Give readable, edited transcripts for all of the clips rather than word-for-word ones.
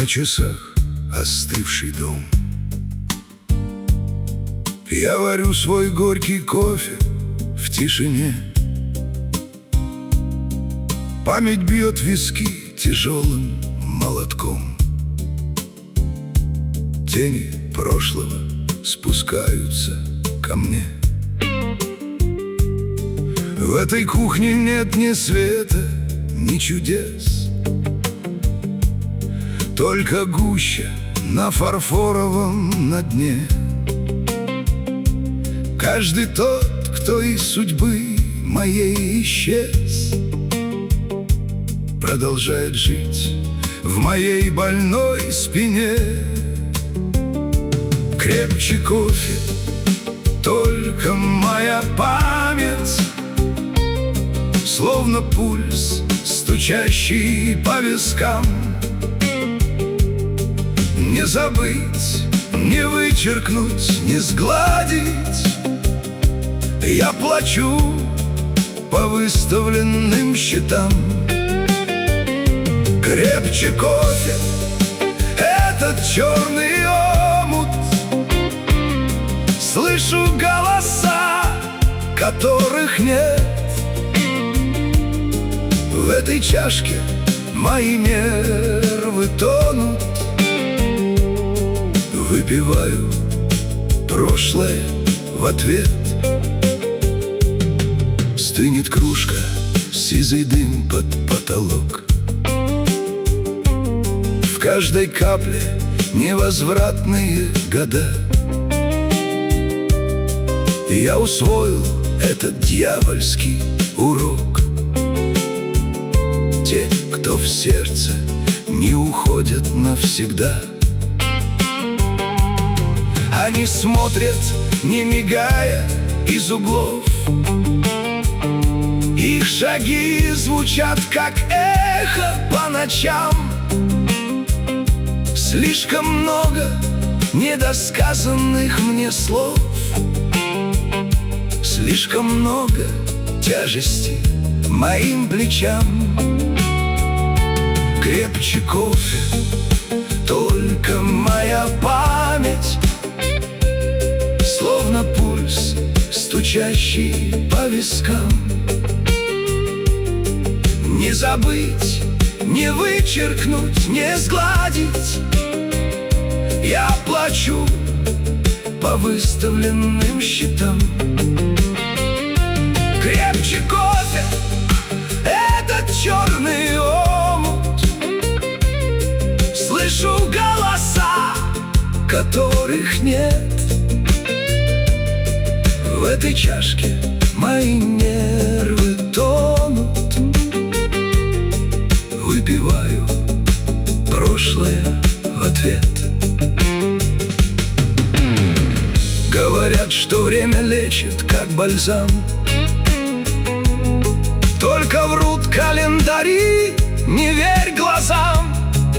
часах остывший дом. Я варю свой горький кофе в тишине. Память бьет виски тяжелым молотком. Тени прошлого спускаются ко мне. В этой кухне нет ни света, ни чудес, только гуща на фарфоровом на дне. Каждый тот, кто из судьбы моей исчез, продолжает жить в моей больной спине. Крепче кофе, только моя память, словно пульс, стучащий по вискам. Не забыть, не вычеркнуть, не сгладить. Я плачу по выставленным счетам. Крепче кофе, этот черный омут. Слышу голоса, которых нет. В этой чашке мои нервы тонут. Выпиваю прошлое в ответ. Стынет кружка, сизый дым под потолок. В каждой капле невозвратные года. Я усвоил этот дьявольский урок. Те, кто в сердце, не уходят навсегда. Они смотрят, не мигая, из углов. Их шаги звучат, как эхо по ночам. Слишком много недосказанных мне слов. Слишком много тяжести моим плечам. Крепче кофе, только моя память, словно пульс, стучащий по вискам. Не забыть, не вычеркнуть, не сгладить. Я плачу по выставленным счетам. Крепче кофе, этот черный омут. Слышу голоса, которых нет. В этой чашке мои нервы тонут. Выпиваю прошлое в ответ. Говорят, что время лечит, как бальзам. Только врут календари, не верь глазам.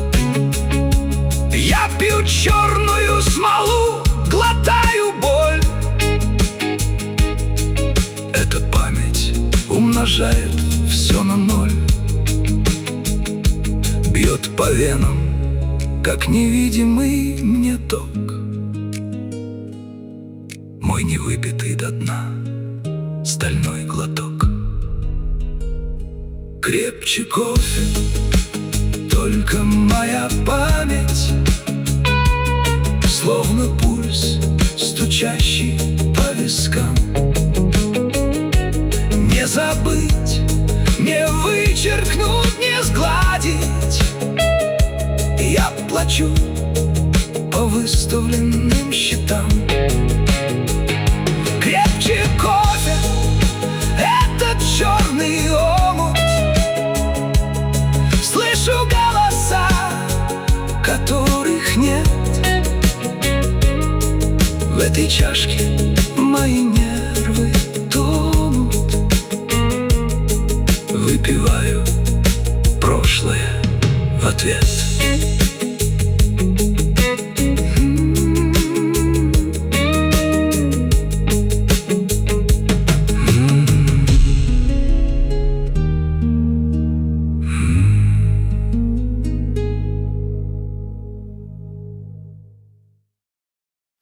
Я пью черную смолу, глотаю боль. Эта память умножает все на ноль. Бьет по венам, как невидимый мне ток. Мой невыпитый до дна стальной глоток. Крепче кофе, только моя память, словно пульс, стучащий по вискам. Не забыть, не вычеркнуть, не сгладить. Я плачу по выставленным счетам. Крепче кофе, этот черный омут. Слышу голоса, которых нет. В этой чашке мои нервы тонут. Выпиваю прошлое в ответ.